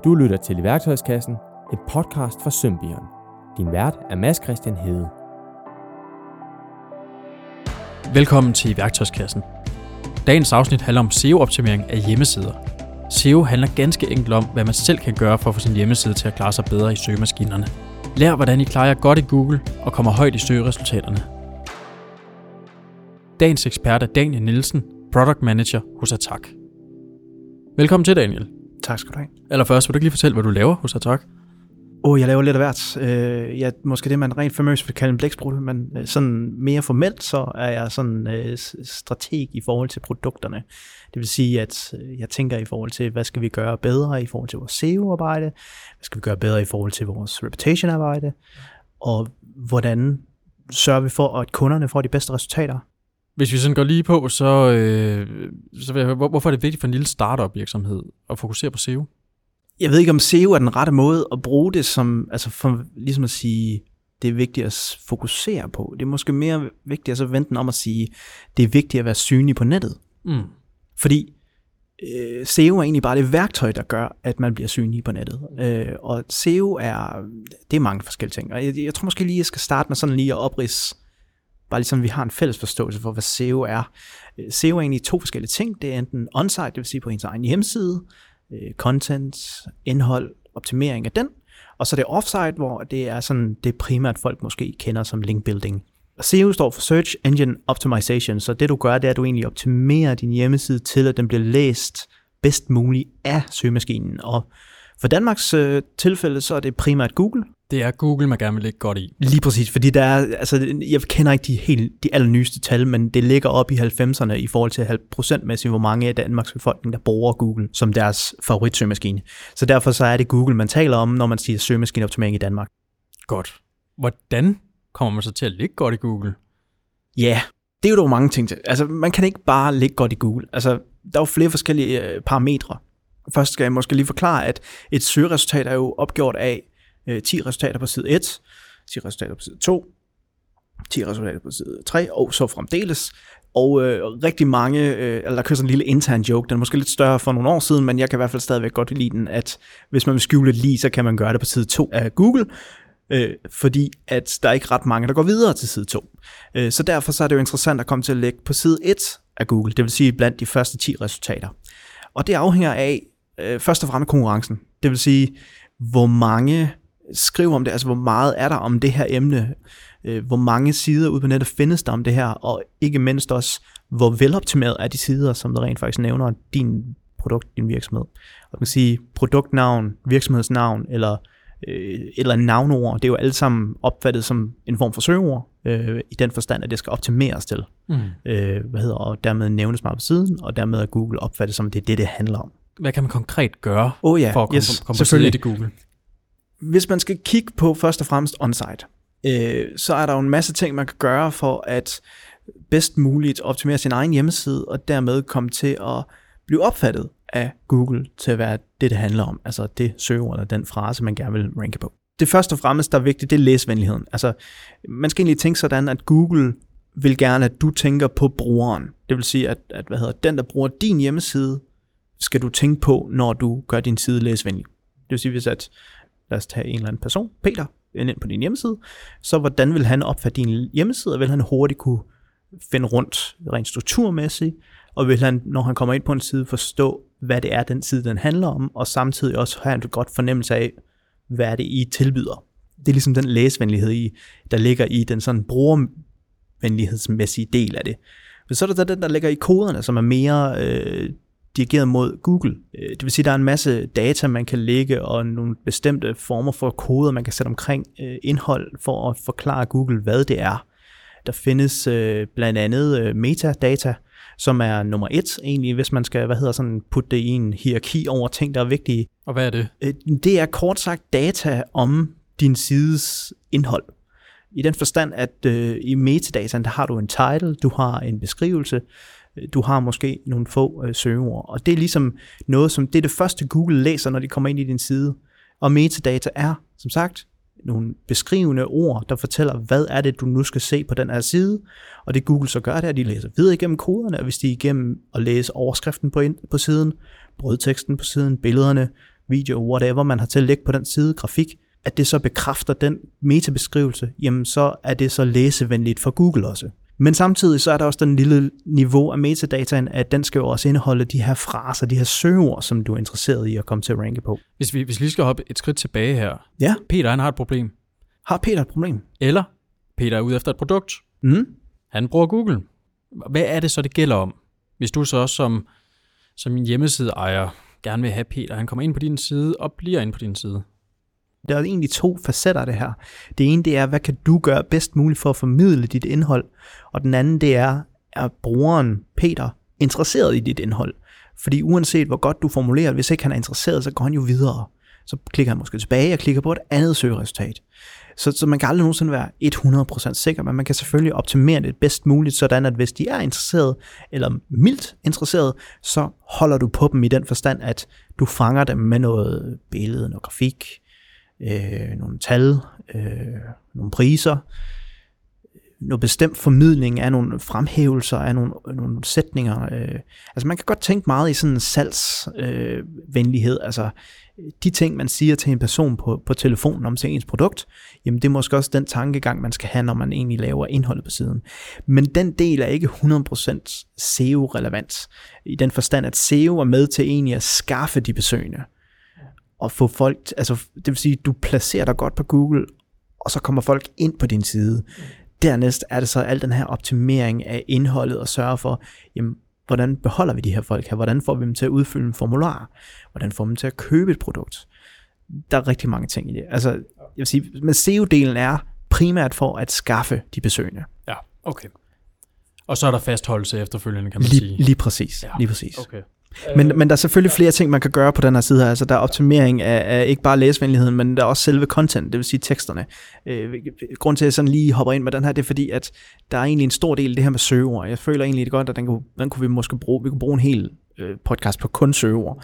Du lytter til I Værktøjskassen, en podcast fra Symbion. Din vært er Mads Christian Hede. Velkommen til I Værktøjskassen. Dagens afsnit handler om SEO-optimering af hjemmesider. SEO handler ganske enkelt om, hvad man selv kan gøre for at få sin hjemmeside til at klare sig bedre i søgemaskinerne. Lær, hvordan I klarer jer godt i Google og kommer højt i søgeresultaterne. Dagens ekspert er Daniel Nielsen, Product Manager hos Attack. Velkommen til, Daniel. Tak skal du have. Allerførst, vil du ikke lige fortælle, hvad du laver hos Attack? Jeg laver lidt af hvert. Måske det, man rent famøst vil kalde en blæksprut, men sådan mere formelt, så er jeg sådan strateg i forhold til produkterne. Det vil sige, at jeg tænker i forhold til, hvad skal vi gøre bedre i forhold til vores SEO-arbejde, hvad skal vi gøre bedre i forhold til vores reputation-arbejde, og hvordan sørger vi for, at kunderne får de bedste resultater. Hvis vi sådan går lige på, så vil jeg høre, hvorfor er det vigtigt for en lille startup-virksomhed at fokusere på SEO? Jeg ved ikke, om SEO er den rette måde at bruge det som, altså for ligesom at sige, det er vigtigt at fokusere på. Det er måske mere vigtigt at så vente den om at sige, det er vigtigt at være synlig på nettet. Fordi SEO er egentlig bare det værktøj, der gør, at man bliver synlig på nettet. Og SEO det er mange forskellige ting. Og jeg tror måske lige, jeg skal starte med sådan lige at opridse, bare ligesom vi har en fælles forståelse for, hvad SEO er. SEO er egentlig to forskellige ting. Det er enten on-site, det vil sige på ens egen hjemmeside, content, indhold, optimering af den, og så det off-site, hvor det er sådan det primært folk måske kender som link building. SEO står for Search Engine Optimization, så det du gør, det er, at du egentlig optimerer din hjemmeside til, at den bliver læst bedst muligt af søgemaskinen. Og for Danmarks tilfælde, så er det primært Google. Det er Google, man gerne vil ligge godt i. Lige præcis, fordi der er, altså, jeg kender ikke de allernyeste tal, men det ligger op i 90'erne i forhold til 90%-mæssigt, hvor mange af Danmarks befolkning, der bruger Google som deres favoritsøgemaskine. Så derfor så er det Google, man taler om, når man siger søgemaskineoptimering i Danmark. Godt. Hvordan kommer man så til at ligge godt i Google? Ja, det er jo dog mange ting til. Altså, man kan ikke bare ligge godt i Google. Altså, der er jo flere forskellige parametre. Først skal jeg måske lige forklare, at et søgeresultat er jo opgjort af 10 resultater på side 1, 10 resultater på side 2, 10 resultater på side 3, og så fremdeles. Og rigtig mange, der kører sådan en lille intern joke, den er måske lidt større for nogle år siden, men jeg kan i hvert fald stadigvæk godt lide den, at hvis man vil skjule et lige, så kan man gøre det på side 2 af Google, fordi at der er ikke ret mange, der går videre til side 2. Så derfor så er det jo interessant at komme til at lægge på side 1 af Google, det vil sige blandt de første 10 resultater. Og det afhænger af først og fremmest konkurrencen, det vil sige, hvor mange skriver om det, altså hvor meget er der om det her emne, hvor mange sider ude på nettet findes der om det her, og ikke mindst også, hvor veloptimeret er de sider, som der rent faktisk nævner din produkt, din virksomhed. Og man kan sige, produktnavn, virksomhedsnavn, eller en navnord, det er jo alle sammen opfattet som en form for søgeord, i den forstand, at det skal optimeres til, og dermed nævnes meget på siden, og dermed er Google opfattet som, det er det handler om. Hvad kan man konkret gøre for at komme på side i Google? Hvis man skal kigge på først og fremmest on-site, så er der jo en masse ting, man kan gøre for at bedst muligt optimere sin egen hjemmeside, og dermed komme til at blive opfattet af Google til at være det handler om. Altså det søgeord eller den frase, man gerne vil ranke på. Det første og fremmest, der er vigtigt, det er læsvenligheden. Altså man skal egentlig tænke sådan, at Google vil gerne, at du tænker på brugeren. Det vil sige, at den, der bruger din hjemmeside, skal du tænke på, når du gør din side læsvenlig. Det vil sige, hvis at lad os tage en eller anden person, Peter, ind på din hjemmeside, så hvordan vil han opfatte din hjemmeside, og vil han hurtigt kunne finde rundt rent strukturmæssigt, og vil han, når han kommer ind på en side, forstå, hvad det er, den side, den handler om, og samtidig også have en godt fornemmelse af, hvad er det, I tilbyder. Det er ligesom den læsvenlighed, der ligger i den sådan brugervenlighedsmæssige del af det. Men så er der den, der ligger i koderne, som er mere dirigeret mod Google. Det vil sige, at der er en masse data, man kan lægge, og nogle bestemte former for koder, man kan sætte omkring indhold, for at forklare Google, hvad det er. Der findes blandt andet metadata, som er nummer 1 egentlig, hvis man skal putte det i en hierarki over ting, der er vigtige. Og hvad er det? Det er kort sagt data om din sides indhold. I den forstand, at i metadataen, der har du en title, du har en beskrivelse, du har måske nogle få søgeord, og det er ligesom noget, som det er det første Google læser, når de kommer ind i din side. Og metadata er, som sagt, nogle beskrivende ord, der fortæller, hvad er det, du nu skal se på den her side, og det Google så gør, det er, at de læser videre igennem koderne, og hvis de er igennem at læse overskriften på siden, brødteksten på siden, billederne, video, whatever man har til at lægge på den side, grafik, at det så bekræfter den metabeskrivelse, jamen så er det så læsevenligt for Google også. Men samtidig så er der også den lille niveau af metadataen, at den skal jo også indeholde de her fraser, de her søgeord, som du er interesseret i at komme til at ranke på. Hvis vi lige skal hoppe et skridt tilbage her. Ja. Peter, han har et problem. Har Peter et problem? Eller Peter er ude efter et produkt. Han bruger Google. Hvad er det så, det gælder om? Hvis du så også som en hjemmesideejer gerne vil have Peter, han kommer ind på din side og bliver ind på din side. Der er egentlig 2 facetter af det her. Det ene, det er, hvad kan du gøre bedst muligt for at formidle dit indhold? Og den anden, det er brugeren Peter interesseret i dit indhold? Fordi uanset hvor godt du formulerer, hvis ikke han er interesseret, så går han jo videre. Så klikker han måske tilbage og klikker på et andet søgeresultat. Så man kan aldrig nogensinde være 100% sikker, men man kan selvfølgelig optimere det bedst muligt, sådan at hvis de er interesseret, eller mildt interesseret, så holder du på dem i den forstand, at du fanger dem med noget billede, noget grafik, nogle tal, nogle priser, noget bestemt formidling af nogle fremhævelser af nogle sætninger. Altså man kan godt tænke meget i sådan en salgsvenlighed, altså de ting, man siger til en person på telefonen om til ens produkt, jamen det er måske også den tankegang, man skal have, når man egentlig laver indholdet på siden. Men den del er ikke 100% SEO-relevant, i den forstand, at SEO er med til egentlig at skaffe de besøgende, og få folk, altså det vil sige, du placerer dig godt på Google, og så kommer folk ind på din side. Dernæst er det så al den her optimering af indholdet, og sørge for, jamen, hvordan beholder vi de her folk her? Hvordan får vi dem til at udfylde en formular? Hvordan får vi dem til at købe et produkt? Der er rigtig mange ting i det. Altså, jeg vil sige, men SEO-delen er primært for at skaffe de besøgende. Ja, okay. Og så er der fastholdelse efterfølgende, kan man sige. Lige præcis. Ja. Lige præcis. Okay. Men der er selvfølgelig flere ting, man kan gøre på den her side her. Altså, der er optimering af ikke bare læsvenligheden, men der er også selve content, det vil sige teksterne. Grunden til, at jeg sådan lige hopper ind med den her, det er fordi, at der er egentlig en stor del af det her med søgeord. Jeg føler egentlig det godt, at den kunne vi måske bruge. Vi kunne bruge en hel podcast på kun søgeord.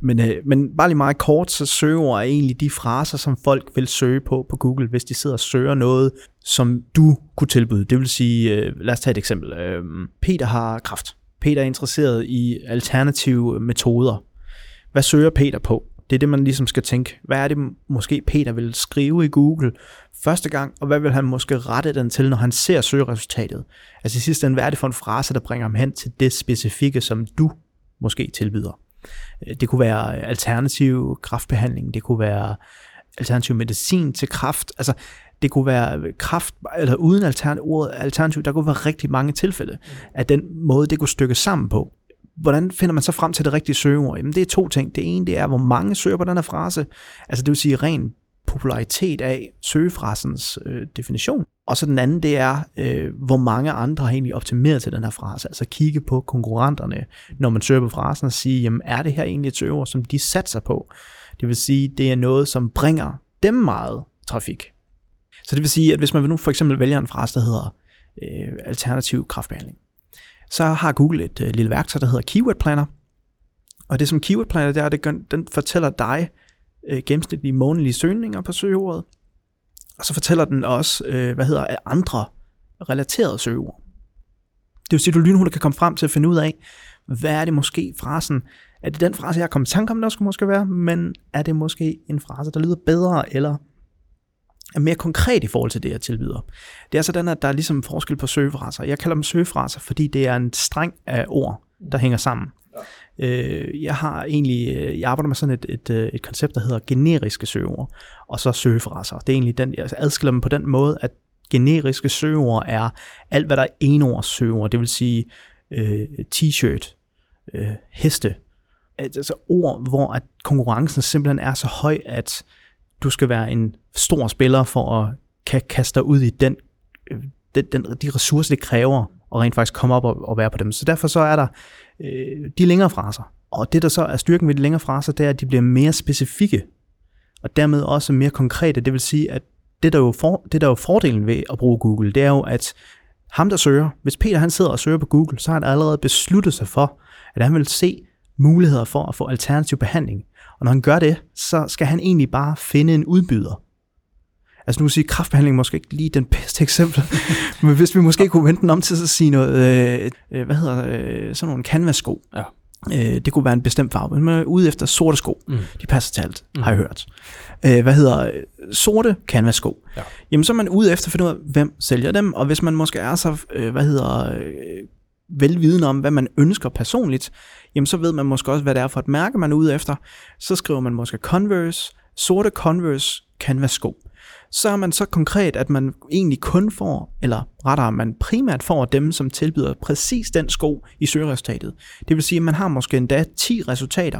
Men bare lige meget kort, så søgeord er egentlig de fraser, som folk vil søge på Google, hvis de sidder og søger noget, som du kunne tilbyde. Det vil sige, lad os tage et eksempel. Peter har kræft. Peter er interesseret i alternative metoder. Hvad søger Peter på? Det er det, man ligesom skal tænke. Hvad er det måske Peter vil skrive i Google første gang, og hvad vil han måske rette den til, når han ser søgeresultatet? Altså i sidste ende, hvad er det for en frase, der bringer ham hen til det specifikke, som du måske tilbyder? Det kunne være alternativ kræftbehandling, det kunne være alternativ medicin til kræft, altså det kunne være kræft, eller uden ordet alternativ, der kunne være rigtig mange tilfælde af den måde, det kunne stykkes sammen på. Hvordan finder man så frem til det rigtige søgeord? Jamen det er 2 ting. Det ene, det er, hvor mange søger på den her frase, altså det vil sige ren popularitet af søgefrasens definition. Og så den anden, det er, hvor mange andre har egentlig optimeret til den her frase, altså kigge på konkurrenterne, når man søger på frasen og sige, jamen er det her egentlig et søgeord, som de satser på? Det vil sige, det er noget, som bringer dem meget trafik. Så det vil sige, at hvis man nu for eksempel vælger en frase, der hedder alternativ kræftbehandling, så har Google et lille værktøj, der hedder Keyword Planner. Og det som Keyword Planner, det er, den fortæller dig gennemsnitlige månedlige søgninger på søgeordet. Og så fortæller den også, andre relaterede søgeord. Det vil sige, at du lynhurtigt kan komme frem til at finde ud af, hvad er det måske frasen, er det den frase, jeg har kommet i tanke om, der skulle måske være, men er det måske en frase, der lyder bedre, eller er mere konkret i forhold til det, jeg tilbyder. Det er sådan, at der er ligesom forskel på søgefraser. Jeg kalder dem søgefraser, fordi det er en streng af ord, der hænger sammen. Jeg arbejder med sådan et koncept, der hedder generiske søgeord, og så søgefraser. Det er egentlig den, jeg adskiller dem på den måde, at generiske søgeord er alt, hvad der er enords søgeord, det vil sige t-shirt, heste, altså ord, hvor at konkurrencen simpelthen er så høj, at du skal være en stor spiller for at kan kaste dig ud i de ressourcer, det kræver, og rent faktisk komme op og være på dem. Så derfor så er der de længere fraser. Og det, der så er styrken ved de længere fraser, det er, at de bliver mere specifikke, og dermed også mere konkrete. Det vil sige, at det der er jo fordelen ved at bruge Google, det er jo, at ham, der søger, hvis Peter han sidder og søger på Google, så har han allerede besluttet sig for, at han vil se muligheder for at få alternativ behandling. Og når han gør det, så skal han egentlig bare finde en udbyder. Altså nu vil sige, kræftbehandling måske ikke lige den bedste eksempel, men hvis vi måske kunne vente den om til at sige noget, sådan nogle canvas-sko. Ja. Det kunne være en bestemt farve. Men man er ude efter sorte sko. De passer til alt, har jeg hørt. Sorte canvas-sko. Ja. Jamen, så er man ude efter at finde ud af, hvem sælger dem. Og hvis man måske er så, velvidende om, hvad man ønsker personligt, jamen så ved man måske også, hvad det er for et mærke, man er ude efter. Så skriver man måske Converse, sorte Converse canvas-sko. Så er man så konkret, at man egentlig kun får, eller rettere, man primært får dem, som tilbyder præcis den sko i søgeresultatet. Det vil sige, at man har måske endda 10 resultater.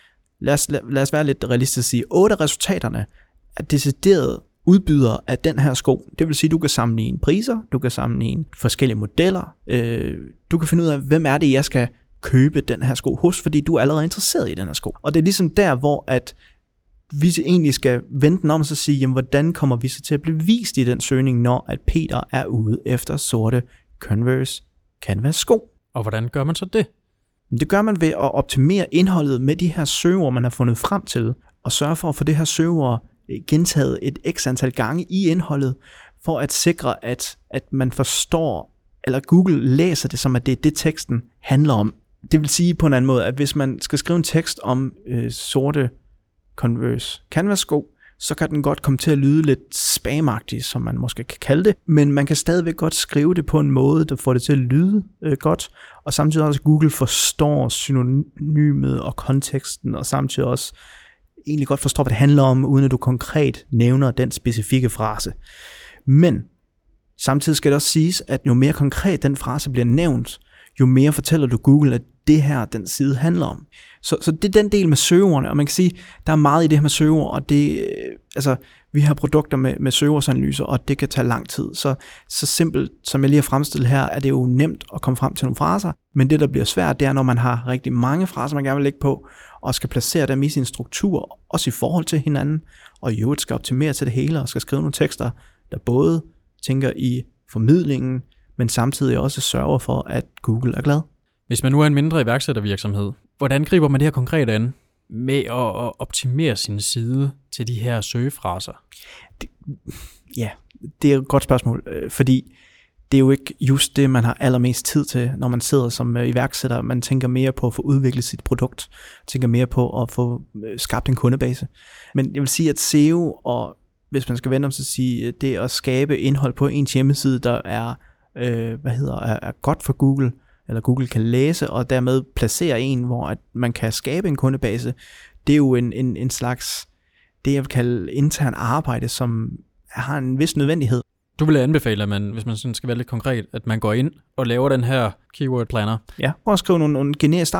Lad os være lidt realistisk at sige, 8 af resultaterne er decideret udbyder af den her sko. Det vil sige, at du kan sammenligne priser, du kan sammenligne forskellige modeller, du kan finde ud af, hvem er det, jeg skal købe den her sko hos, fordi du er allerede interesseret i den her sko. Og det er ligesom der, hvor at vi egentlig skal vente den om og så sige, jamen, hvordan kommer vi så til at blive vist i den søgning, når at Peter er ude efter sorte Converse canvas sko. Og hvordan gør man så det? Det gør man ved at optimere indholdet med de her søgeord, man har fundet frem til, og sørge for at få det her søgeord gentaget et x antal gange i indholdet, for at sikre, at man forstår, eller Google læser det som, at det er det, teksten handler om. Det vil sige på en anden måde, at hvis man skal skrive en tekst om sorte Converse canvas sko, så kan den godt komme til at lyde lidt spamagtig, som man måske kan kalde det, men man kan stadigvæk godt skrive det på en måde, der får det til at lyde godt, og samtidig også Google forstår synonymet og konteksten, og samtidig også egentlig godt forstår, hvad det handler om, uden at du konkret nævner den specifikke frase. Men samtidig skal det også siges, at jo mere konkret den frase bliver nævnt, jo mere fortæller du Google, at det her, den side handler om. Så det er den del med søgeordene, og man kan sige, der er meget i det her med søgeord, og det, vi har produkter med søgeordsanalyser, og det kan tage lang tid. Så simpelt, som jeg lige har fremstillet her, er det jo nemt at komme frem til nogle fraser, men det, der bliver svært, det er, når man har rigtig mange fraser, man gerne vil lægge på, og skal placere dem i sin struktur, også i forhold til hinanden, og i øvrigt skal optimere til det hele, og skal skrive nogle tekster, der både tænker i formidlingen, men samtidig også sørger for, at Google er glad. Hvis man nu er en mindre iværksættervirksomhed, hvordan griber man det her konkret an med at optimere sin side til de her søgefraser? Det er et godt spørgsmål, fordi det er jo ikke just det, man har allermest tid til, når man sidder som iværksætter. Man tænker mere på at få udviklet sit produkt, tænker mere på at få skabt en kundebase. Men jeg vil sige, at SEO, og hvis man skal vende om til at sige, det at skabe indhold på ens hjemmeside, der er godt for Google, eller Google kan læse, og dermed placere en, hvor at man kan skabe en kundebase, det er jo en slags, det jeg vil kalde intern arbejde, som har en vis nødvendighed. Du vil anbefale, at man, hvis man sådan skal være lidt konkret, at man går ind og laver den her keyword planner. Ja, prøv at skrive nogle generisk,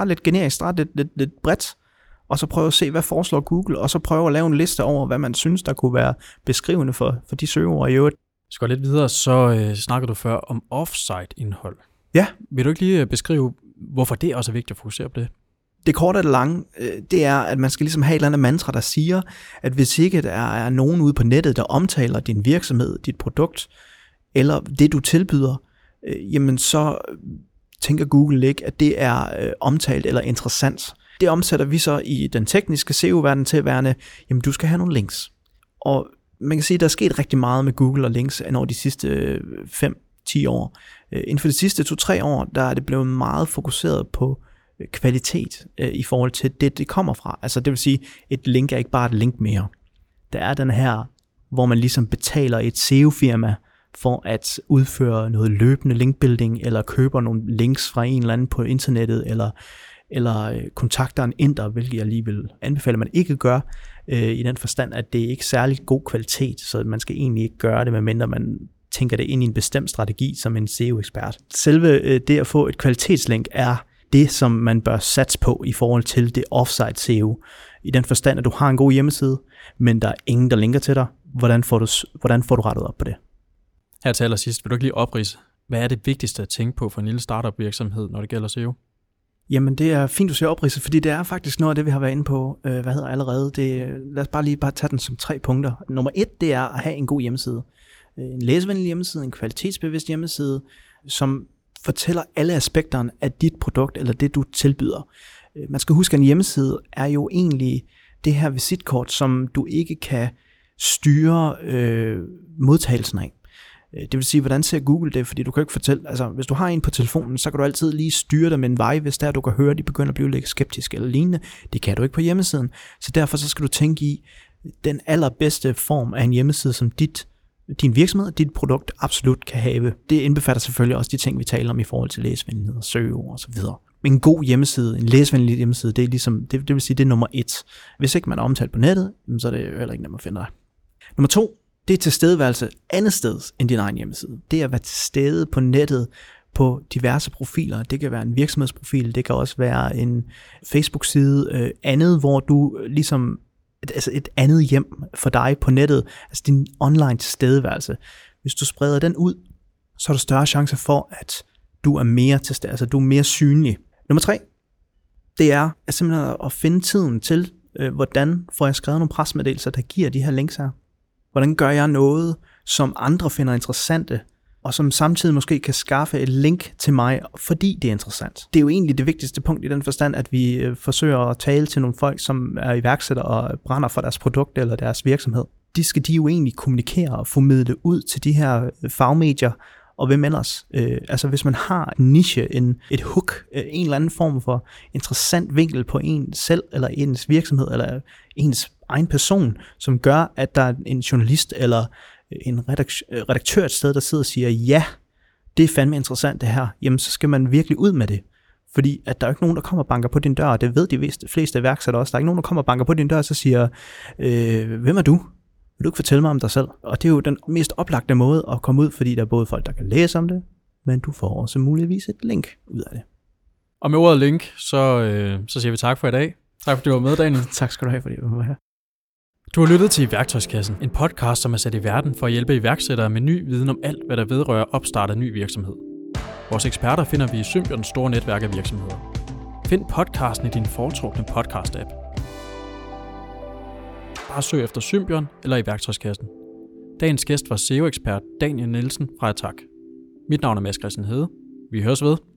lidt bredt, og så prøve at se, hvad foreslår Google, og så prøve at lave en liste over, hvad man synes, der kunne være beskrivende for de søgeord i øvrigt. Så går lidt videre, så snakker du før om offsite indhold. Ja. Vil du ikke lige beskrive, hvorfor det også er vigtigt at fokusere på det? Det korte og det lange, det er, at man skal ligesom have et eller andet mantra, der siger, at hvis ikke der er nogen ude på nettet, der omtaler din virksomhed, dit produkt, eller det du tilbyder, jamen så tænker Google ikke, at det er omtalt eller interessant. Det omsætter vi så i den tekniske SEO-verden til at være, jamen du skal have nogle links. Og man kan sige, at der er sket rigtig meget med Google og links over de sidste 5-10 år. Inden for de sidste 2-3 år, der er det blevet meget fokuseret på kvalitet i forhold til det kommer fra. Altså det vil sige, et link er ikke bare et link mere. Der er den her, hvor man ligesom betaler et SEO-firma for at udføre noget løbende linkbuilding, eller køber nogle links fra en eller anden på internettet, eller kontakter en inder, hvilket jeg lige vil anbefale, at man ikke gør, i den forstand, at det ikke er særlig god kvalitet, så man skal egentlig ikke gøre det, medmindre man tænker det ind i en bestemt strategi som en SEO-ekspert. Selve det at få et kvalitetslink er det, som man bør satse på i forhold til det offsite SEO. I den forstand, at du har en god hjemmeside, men der er ingen, der linker til dig. Hvordan får du rettet op på det? Her til allersidst, vil du ikke lige opridse, hvad er det vigtigste at tænke på for en lille startup virksomhed, når det gælder SEO? Jamen det er fint, du siger opridse, fordi det er faktisk noget af det, vi har været inde på allerede. Lad os bare tage den som 3 punkter. Nummer 1, det er at have en god hjemmeside. En læsevenlig hjemmeside, en kvalitetsbevidst hjemmeside, som fortæller alle aspekterne af dit produkt eller det, du tilbyder. Man skal huske, at en hjemmeside er jo egentlig det her visitkort, som du ikke kan styre modtagelsen af. Det vil sige, hvordan ser Google det? Fordi du kan ikke fortælle, altså hvis du har en på telefonen, så kan du altid lige styre dig med en vej, hvis der du kan høre, at de begynder at blive lidt skeptiske eller lignende. Det kan du ikke på hjemmesiden. Så derfor så skal du tænke i den allerbedste form af en hjemmeside, som din virksomhed og dit produkt absolut kan have. Det indbefatter selvfølgelig også de ting, vi taler om i forhold til læsvenlighed og søgeord og så videre. Men en god hjemmeside, en læsvenlig hjemmeside, det er ligesom, det vil sige, det er nummer 1. Hvis ikke man er omtalt på nettet, så er det jo heller ikke nemt at finde dig. Nummer 2, det er tilstedeværelse andet sted end din egen hjemmeside. Det er at være til stede på nettet på diverse profiler. Det kan være en virksomhedsprofil, det kan også være en Facebook-side, andet, hvor du ligesom, altså et andet hjem for dig på nettet, altså din online tilstedeværelse. Hvis du spreder den ud, så er der større chance for, at du er mere til stede, altså du er mere synlig. Nummer 3, det er simpelthen at finde tiden til, hvordan får jeg skrevet nogle pressemeddelelser, der giver de her links her. Hvordan gør jeg noget, som andre finder interessante, og som samtidig måske kan skaffe et link til mig, fordi det er interessant. Det er jo egentlig det vigtigste punkt i den forstand, at vi forsøger at tale til nogle folk, som er iværksættere og brænder for deres produkt eller deres virksomhed. De skal de jo egentlig kommunikere og formidle ud til de her fagmedier, og hvem ellers? Altså hvis man har en niche, et hook, en eller anden form for interessant vinkel på en selv, eller ens virksomhed, eller ens egen person, som gør, at der er en journalist eller en redaktør et sted, der sidder og siger, ja, det er fandme interessant det her, jamen så skal man virkelig ud med det. Fordi at der er ikke nogen, der kommer og banker på din dør, og det ved de fleste iværksættere også. Der er ikke nogen, der kommer og banker på din dør, og så siger, hvem er du? Vil du ikke fortælle mig om dig selv? Og det er jo den mest oplagte måde at komme ud, fordi der er både folk, der kan læse om det, men du får også muligvis et link ud af det. Og med ordet link, så siger vi tak for i dag. Tak fordi du var med, Daniel. Tak skal du have, fordi du var her. Du har lyttet til Værktøjskassen, en podcast, som er sat i verden for at hjælpe iværksættere med ny viden om alt, hvad der vedrører opstart af ny virksomhed. Vores eksperter finder vi i Symbions store netværk af virksomheder. Find podcasten i din foretrukne podcast-app. Bare søg efter Symbion eller i Værktøjskassen. Dagens gæst var SEO-ekspert Daniel Nielsen fra Attack. Mit navn er Mads Christian Hede. Vi høres ved.